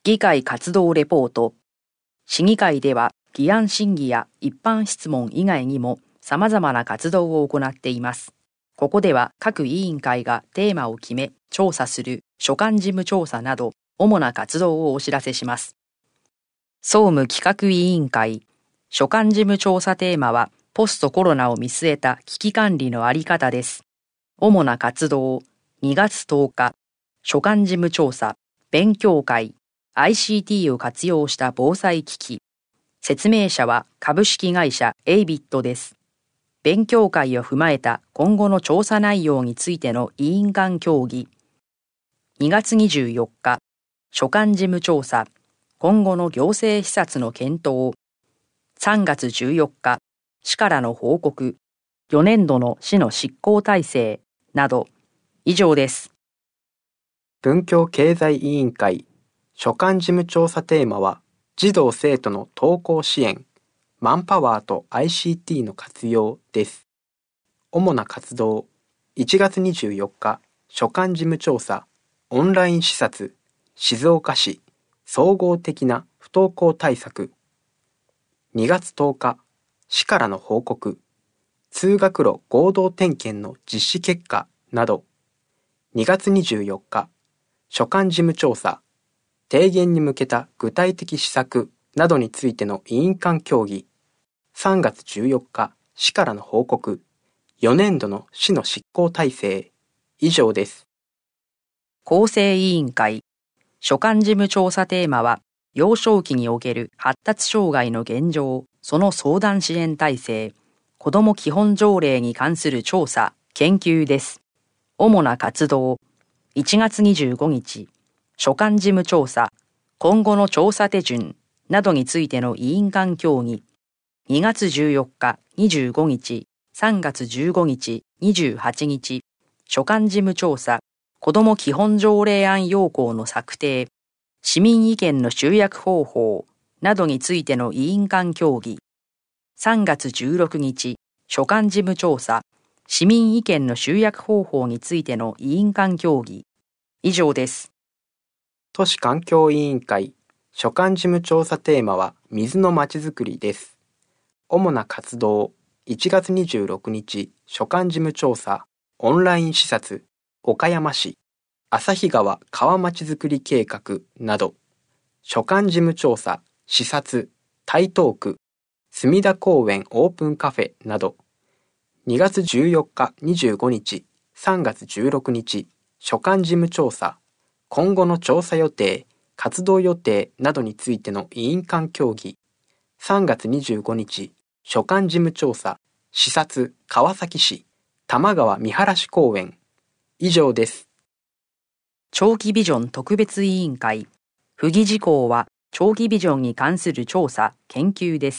議会活動レポート。市議会では議案審議や一般質問以外にも様々な活動を行っています。ここでは各委員会がテーマを決め調査する所管事務調査など主な活動をお知らせします。総務企画委員会。所管事務調査テーマはポストコロナを見据えた危機管理のあり方です。主な活動。2月10日、所管事務調査、勉強会。ICT を活用した防災機器。説明者は株式会社エイビットです。勉強会を踏まえた今後の調査内容についての委員間協議。2月24日、所管事務調査、今後の行政視察の検討。3月14日、市からの報告、4年度の市の執行体制など、以上です。 文教経済委員会所管事務調査テーマは児童生徒の登校支援、マンパワーと ICT の活用です。主な活動。1月24日、所管事務調査、オンライン視察、静岡市、総合的な不登校対策。2月10日、市からの報告、通学路合同点検の実施結果など。2月24日、所管事務調査、提言に向けた具体的施策などについての委員間協議。3月14日、市からの報告、4年度の市の執行体制。以上です。 構成委員会。所管事務調査テーマは、幼少期における発達障害の現状、その相談支援体制、子ども基本条例に関する調査、研究です。主な活動。1月25日、所管事務調査、今後の調査手順などについての委員間協議。2月14日、25日、3月15日、28日、所管事務調査、子ども基本条例案要項の策定、市民意見の集約方法などについての委員間協議。3月16日、所管事務調査、市民意見の集約方法についての委員間協議。以上です。 都市環境委員会所管事務調査テーマは水のまちづくりです。主な活動。1月26日、所管事務調査、オンライン視察、岡山市、旭川川まちづくり計画など。所管事務調査、視察、台東区、隅田公園オープンカフェなど。2月14日、25日、3月16日、所管事務調査、今後の調査予定、活動予定などについての委員間協議。3月25日、所管事務調査、視察、川崎市、玉川見晴公園。以上です。 長期ビジョン特別委員会。不議事項は、長期ビジョンに関する調査、研究です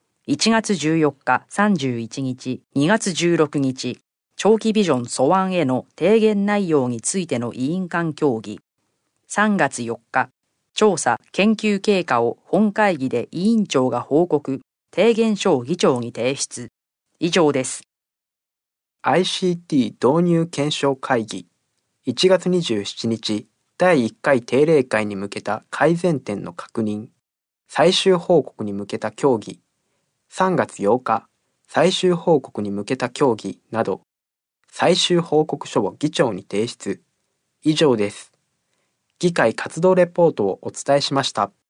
。1月14日、31日、2月16日、長期ビジョン素案への提言内容についての委員間協議。3月4日、調査・研究経過を本会議で委員長が報告、提言書を議長に提出。以上です。 ICT 導入検証会議。1月27日、第1回定例会に向けた改善点の確認。最終報告に向けた協議。3月8日、最終報告に向けた協議など。最終報告書を議長に提出。以上です。議会活動レポートをお伝えしました。